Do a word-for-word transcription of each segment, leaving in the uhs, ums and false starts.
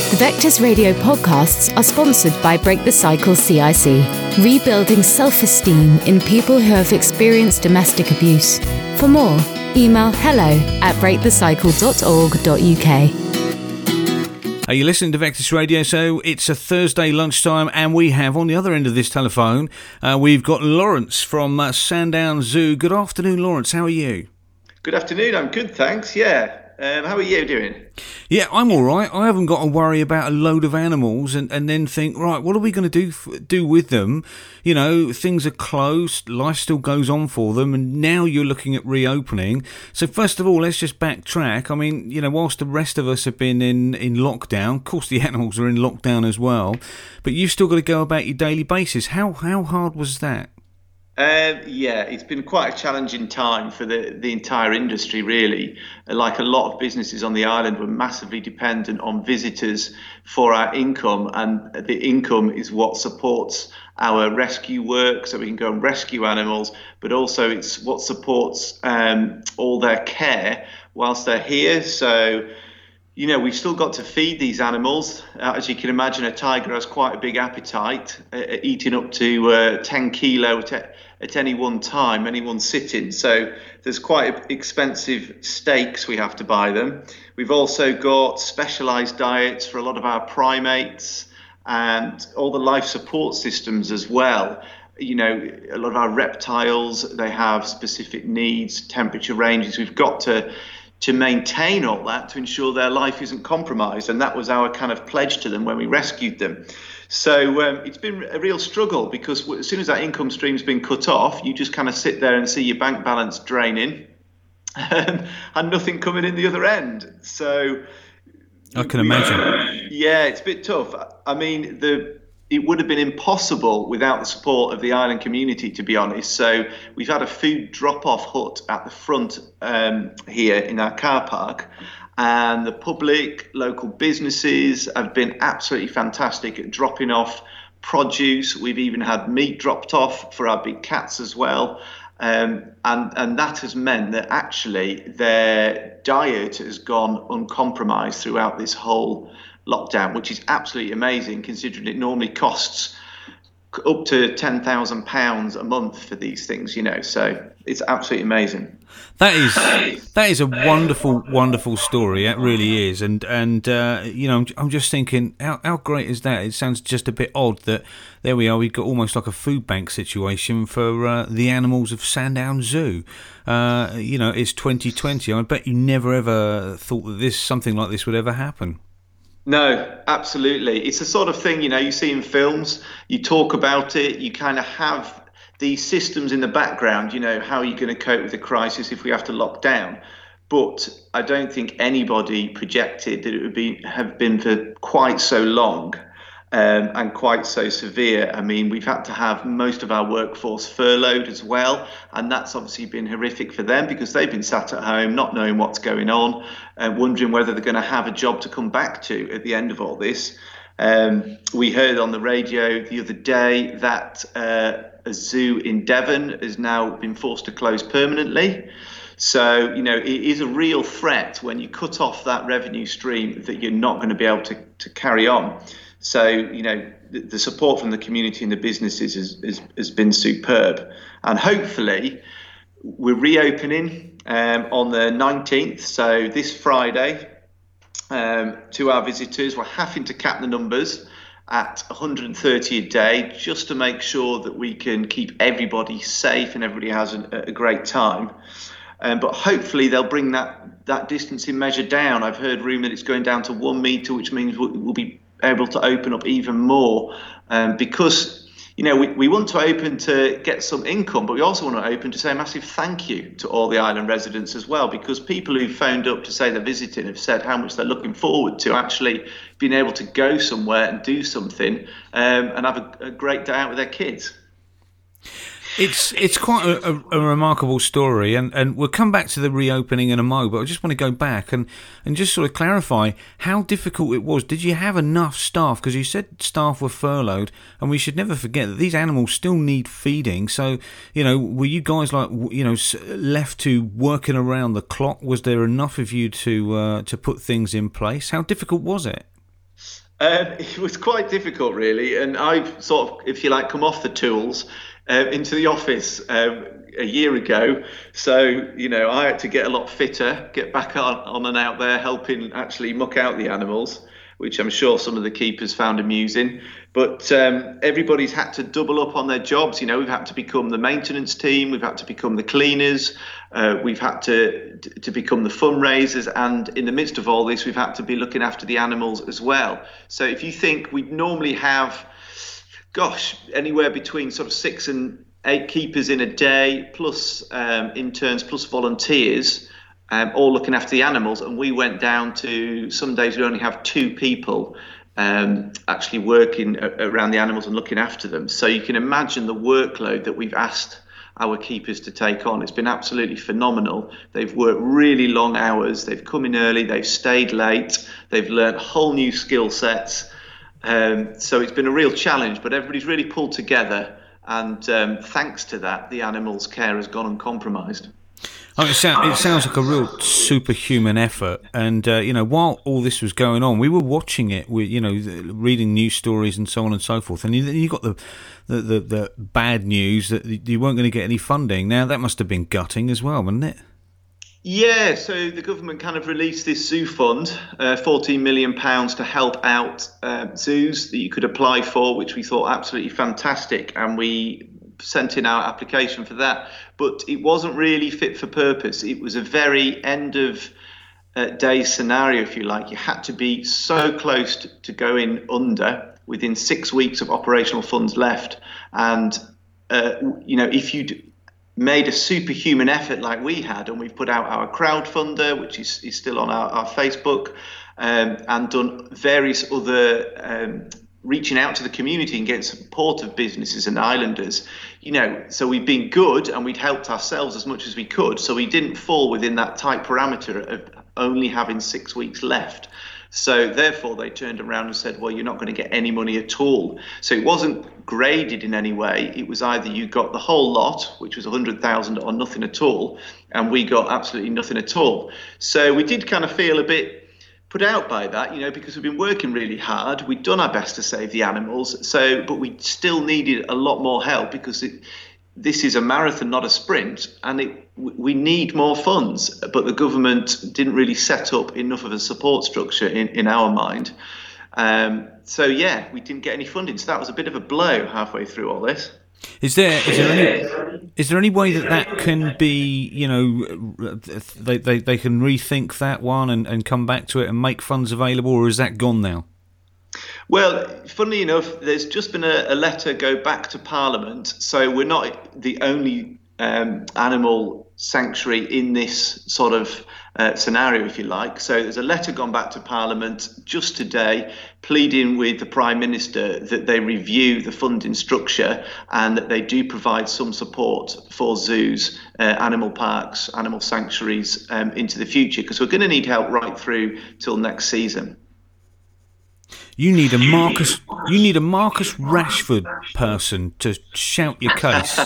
The Vectors Radio podcasts are sponsored by Break the Cycle C I C, rebuilding self-esteem in people who have experienced domestic abuse. For more, email hello at break the cycle dot org dot u k. Are you listening to Vectors Radio? So it's a Thursday lunchtime, and we have on the other end of this telephone, uh, we've got Lawrence from uh, Sandown Zoo. Good afternoon, Lawrence. How are you? Good afternoon. I'm good, thanks. Yeah. Um, how are you doing? Yeah, I'm all right. I haven't got to worry about a load of animals and, and then think, right, what are we going to do f- do with them? You know, things are closed, life still goes on for them, and now you're looking at reopening. So first of all, let's just backtrack. I mean, you know, whilst the rest of us have been in, in lockdown, of course the animals are in lockdown as well, but you've still got to go about your daily basis. How how hard was that? Um, yeah, it's been quite a challenging time for the, the entire industry, really. Like a lot of businesses on the island, we're massively dependent on visitors for our income, and the income is what supports our rescue work, so we can go and rescue animals, but also it's what supports um, all their care whilst they're here. So, you know, we've still got to feed these animals. Uh, as you can imagine, a tiger has quite a big appetite, uh, eating up to uh, ten kilo t- at any one time, any one sitting. So there's quite expensive steaks we have to buy them. We've also got specialised diets for a lot of our primates and all the life support systems as well. You know, a lot of our reptiles, they have specific needs, temperature ranges. We've got to to maintain all that to ensure their life isn't compromised. And that was our kind of pledge to them when we rescued them. So um, it's been a real struggle, because as soon as that income stream's been cut off, you just kind of sit there and see your bank balance draining and nothing coming in the other end. So I can imagine. Yeah, it's a bit tough. I mean, the it would have been impossible without the support of the island community, to be honest. So we've had a food drop-off hut at the front um, here in our car park, and the public, local businesses have been absolutely fantastic at dropping off produce. We've even had meat dropped off for our big cats as well. Um, and, and that has meant that actually their diet has gone uncompromised throughout this whole lockdown, which is absolutely amazing, considering it normally costs up to ten thousand pounds a month for these things, you know, so it's absolutely amazing. That is that is a wonderful, wonderful story. It really is, and and uh, you know, I'm, I'm just thinking, how how great is that? It sounds just a bit odd that there we are. We've got almost like a food bank situation for uh, the animals of Sandown Zoo. Uh, you know, it's twenty twenty. I bet you never ever thought that this something like this would ever happen. No, absolutely. It's the sort of thing, you know, you see in films, you talk about it, you kind of have these systems in the background, you know, how are you going to cope with the crisis if we have to lock down? But I don't think anybody projected that it would be have been for quite so long um, and quite so severe. I mean, we've had to have most of our workforce furloughed as well, and that's obviously been horrific for them, because they've been sat at home not knowing what's going on and wondering whether they're going to have a job to come back to at the end of all this. Um, we heard on the radio the other day that uh, a zoo in Devon has now been forced to close permanently. So, you know, it is a real threat when you cut off that revenue stream that you're not going to be able to, to carry on. So, you know, the, the support from the community and the businesses has, has, has been superb. And hopefully we're reopening um, on the nineteenth, so this Friday, um, to our visitors. We're having to cap the numbers at one hundred thirty a day, just to make sure that we can keep everybody safe and everybody has a, a great time. Um, but hopefully they'll bring that, that distancing measure down. I've heard rumour that it's going down to one metre, which means we'll, we'll be able to open up even more, um, because, you know, we, we want to open to get some income, but we also want to open to say a massive thank you to all the island residents as well, because people who phoned up to say they're visiting have said how much they're looking forward to actually being able to go somewhere and do something um, and have a, a great day out with their kids. It's it's quite a, a, a remarkable story, and, and we'll come back to the reopening in a mo, but I just want to go back and, and just sort of clarify how difficult it was. Did you have enough staff? Because you said staff were furloughed, and we should never forget that these animals still need feeding. So, you know, were you guys like, you know, left to working around the clock? Was there enough of you to uh, to put things in place? How difficult was it? Um, it was quite difficult, really, and I've sort of, if you like, come off the tools uh, into the office um, a year ago. So, you know, I had to get a lot fitter, get back on, on and out there, helping actually muck out the animals, which I'm sure some of the keepers found amusing. But um, everybody's had to double up on their jobs. You know, we've had to become the maintenance team, we've had to become the cleaners, uh, we've had to to become the fundraisers, and in the midst of all this, we've had to be looking after the animals as well. So if you think we'd normally have, gosh, anywhere between sort of six and eight keepers in a day, plus um, interns, plus volunteers, Um, all looking after the animals, and we went down to, some days we only have two people um, actually working a- around the animals and looking after them. So you can imagine the workload that we've asked our keepers to take on. It's been absolutely phenomenal. They've worked really long hours, they've come in early, they've stayed late, they've learned whole new skill sets. Um, so it's been a real challenge, but everybody's really pulled together, and um, thanks to that, the animals' care has gone uncompromised. Oh, it, sound, it sounds like a real superhuman effort, and uh, you know, while all this was going on, we were watching it. We, you know, reading news stories and so on and so forth. And you, you got the, the, the, the bad news that you weren't going to get any funding. Now that must have been gutting as well, wasn't it? Yeah, so the government kind of released this zoo fund, uh, fourteen million pounds to help out uh, zoos that you could apply for, which we thought absolutely fantastic, and we sent in our application for that. But it wasn't really fit for purpose. It was a very end of uh, day scenario, if you like. You had to be so close to, to going under within six weeks of operational funds left. And, uh, you know, if you'd made a superhuman effort like we had, and we've put out our crowdfunder, which is, is still on our, our Facebook, um, and done various other um, reaching out to the community and getting support of businesses and islanders, you know, so we've been good and we'd helped ourselves as much as we could. So we didn't fall within that tight parameter of only having six weeks left. So therefore they turned around and said, well, you're not going to get any money at all. So it wasn't graded in any way. It was either you got the whole lot, which was one hundred thousand, or nothing at all. And we got absolutely nothing at all. So we did kind of feel a bit put out by that, you know, because we've been working really hard. We'd done our best to save the animals. So, but we still needed a lot more help, because it, this is a marathon, not a sprint, and it, we need more funds. But the government didn't really set up enough of a support structure in, in our mind. Um, so, yeah, we didn't get any funding. So that was a bit of a blow halfway through all this. Is there is there any is there any way that that can be, you know, they they, they can rethink that one and, and come back to it and make funds available, or is that gone now? Well, funnily enough, there's just been a, a letter go back to Parliament. So we're not the only um, animal sanctuary in this sort of uh, scenario, if you like. So there's a letter gone back to Parliament just today, pleading with the Prime Minister that they review the funding structure and that they do provide some support for zoos, uh, animal parks, animal sanctuaries um, into the future, because we're going to need help right through till next season. You need a Marcus. You need a Marcus Rashford person to shout your case.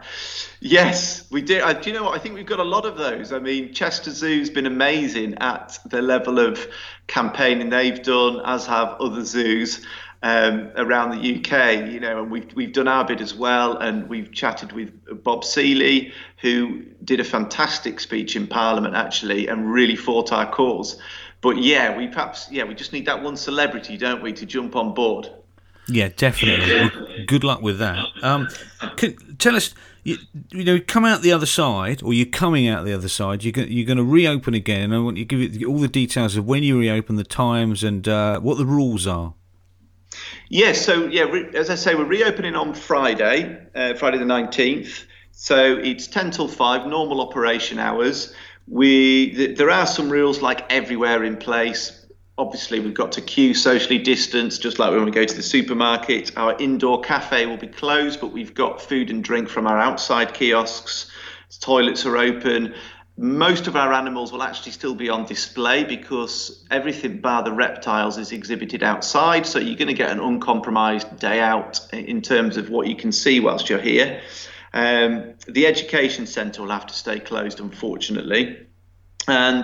Yes, we do. Uh, do you know what? I think we've got a lot of those. I mean, Chester Zoo's been amazing at the level of campaigning they've done, as have other zoos um, around the U K. You know, and we've we've done our bit as well. And we've chatted with Bob Seeley, who did a fantastic speech in Parliament actually, and really fought our cause. But yeah, we perhaps yeah we just need that one celebrity, don't we, to jump on board? Yeah, definitely. Well, good luck with that. Um, can, tell us, you, you know, come out the other side, or you're coming out the other side. You're going, you're going to reopen again, and I want you to give you all the details of when you reopen, the times, and uh, what the rules are. Yes, so yeah, re- as I say, we're reopening on Friday, uh, Friday the nineteenth. So it's ten till five, normal operation hours. We th- there are some rules like everywhere in place. Obviously, we've got to queue socially distanced, just like when we go to the supermarket. Our indoor cafe will be closed, but we've got food and drink from our outside kiosks. Toilets are open. Most of our animals will actually still be on display, because everything bar the reptiles is exhibited outside. So you're going to get an uncompromised day out in terms of what you can see whilst you're here. Um, the education centre will have to stay closed, unfortunately. And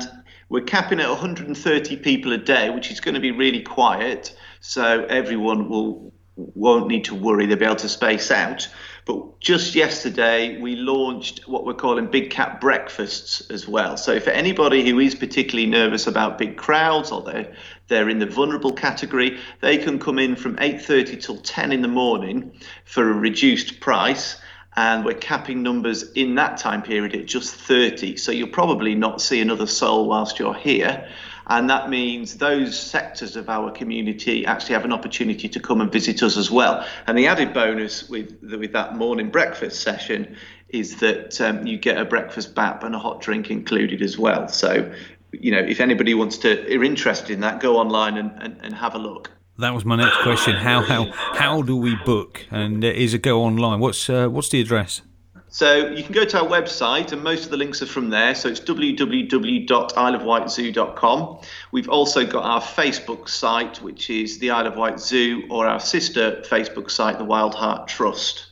We're capping at one hundred thirty people a day, which is going to be really quiet, so everyone will won't need to worry. They'll be able to space out. But just yesterday, we launched what we're calling Big Cat breakfasts as well. So for anybody who is particularly nervous about big crowds, or they're, they're in the vulnerable category, they can come in from eight thirty till ten in the morning for a reduced price. And we're capping numbers in that time period at just thirty. So you'll probably not see another soul whilst you're here. And that means those sectors of our community actually have an opportunity to come and visit us as well. And the added bonus with with that morning breakfast session is that um, you get a breakfast B A P and a hot drink included as well. So, you know, if anybody wants to, are interested in that, go online and, and, and have a look. That was my next question. How how how do we book? And uh, is it go online? What's uh, what's the address? So you can go to our website, and most of the links are from there. So it's w w w dot isle of wight zoo dot com. We've also got our Facebook site, which is the Isle of Wight Zoo, or our sister Facebook site, the Wild Heart Trust.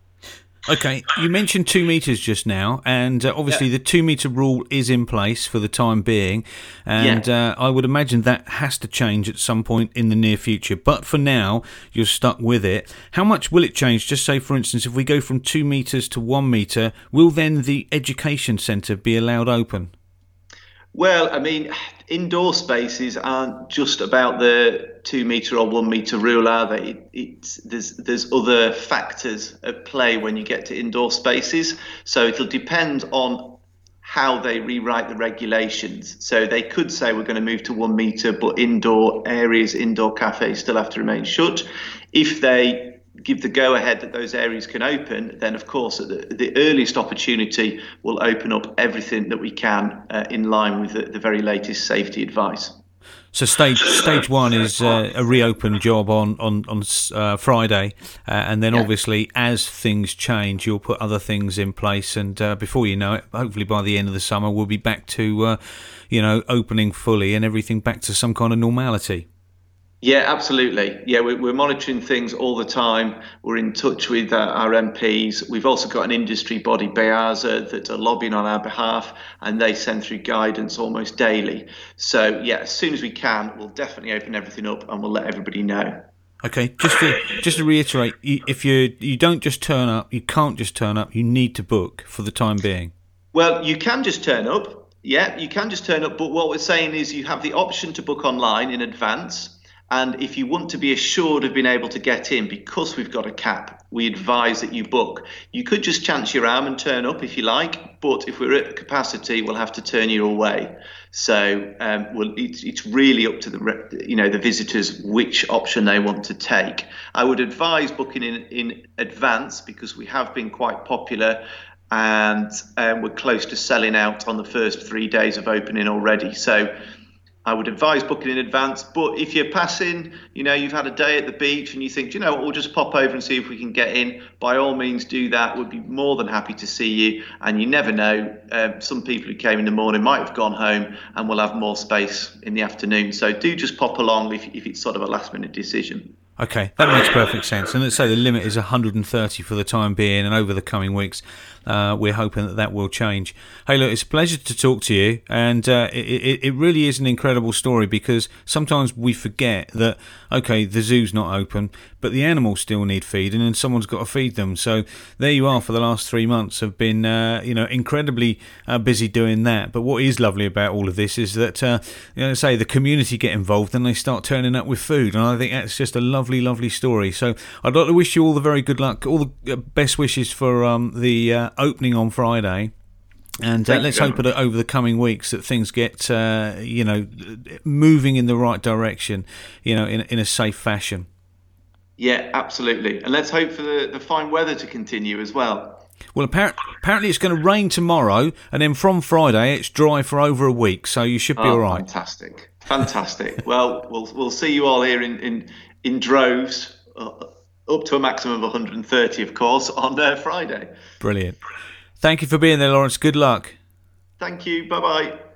Okay, you mentioned two metres just now, and uh, obviously yeah. the two-metre rule is in place for the time being, and yeah. uh, I would imagine that has to change at some point in the near future. But for now, you're stuck with it. How much will it change? Just say, for instance, if we go from two metres to one metre, will then the education centre be allowed open? Well, I mean, indoor spaces aren't just about the two metre or one metre rule, are they? It, it's, there's there's other factors at play when you get to indoor spaces. So it'll depend on how they rewrite the regulations. So they could say we're going to move to one metre, but indoor areas, indoor cafes still have to remain shut. If they give the go-ahead that those areas can open, then of course at the, the earliest opportunity we'll open up everything that we can uh, in line with the, the very latest safety advice. So stage stage one is uh, a reopen job on on on uh, Friday, uh, and then yeah. obviously as things change, you'll put other things in place, and uh, before you know it, hopefully by the end of the summer, we'll be back to uh, you know opening fully and everything back to some kind of normality. Yeah, absolutely. Yeah, we're, we're monitoring things all the time. We're in touch with uh, our M Ps. We've also got an industry body, BEASA, that are lobbying on our behalf, and they send through guidance almost daily. So, yeah, as soon as we can, we'll definitely open everything up and we'll let everybody know. Okay, just to just to reiterate, if you you don't just turn up, you can't just turn up, you need to book for the time being. Well, you can just turn up. Yeah, you can just turn up. But what we're saying is you have the option to book online in advance. And if you want to be assured of being able to get in, because we've got a cap, we advise that you book. You could just chance your arm and turn up if you like, but if we're at capacity, we'll have to turn you away. So um, well, it's, it's really up to the you know the visitors which option they want to take. I would advise booking in in advance because we have been quite popular, and um, we're close to selling out on the first three days of opening already. So I would advise booking in advance, but if you're passing, you know, you've had a day at the beach and you think, you know what, we'll just pop over and see if we can get in, by all means do that. We'd be more than happy to see you. And you never know, um, some people who came in the morning might have gone home and we'll have more space in the afternoon. So do just pop along if, if it's sort of a last minute decision. Okay, that makes perfect sense. And let's say the limit is one hundred thirty for the time being, and over the coming weeks, uh, we're hoping that that will change. Hey, look, it's a pleasure to talk to you, and uh, it, it, it really is an incredible story because sometimes we forget that, okay, the zoo's not open, but the animals still need feeding, and someone's got to feed them. So there you are for the last three months have been, uh, you know, incredibly uh, busy doing that. But what is lovely about all of this is that, uh, you know, say the community get involved and they start turning up with food, and I think that's just a lovely, lovely story. So I'd like to wish you all the very good luck, all the best wishes for um, the uh, opening on Friday. And uh, let's hope that over the coming weeks that things get, uh, you know, moving in the right direction, you know, in, in a safe fashion. Yeah, absolutely. And let's hope for the, the fine weather to continue as well. Well, apparently, apparently it's going to rain tomorrow, and then from Friday it's dry for over a week, so you should be oh, all right. Fantastic, fantastic. Well, we'll we'll see you all here in in, in droves, uh, up to a maximum of one hundred thirty, of course, on uh, Friday. Brilliant. Thank you for being there, Lawrence. Good luck. Thank you. Bye bye.